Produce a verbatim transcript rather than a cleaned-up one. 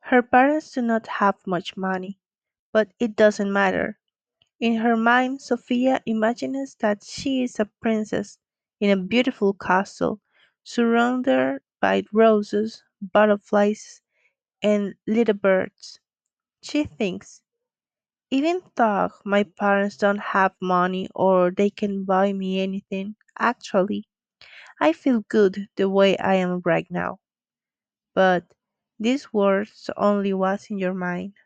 Her parents do not have much money, but it doesn't matter. In her mind, Sophia imagines that she is a princess in a beautiful castle, surrounded by roses, butterflies, and little birds. She thinks, even though my parents don't have money or they can buy me anything, actually, I feel good the way I am right now. But these words only was in your mind.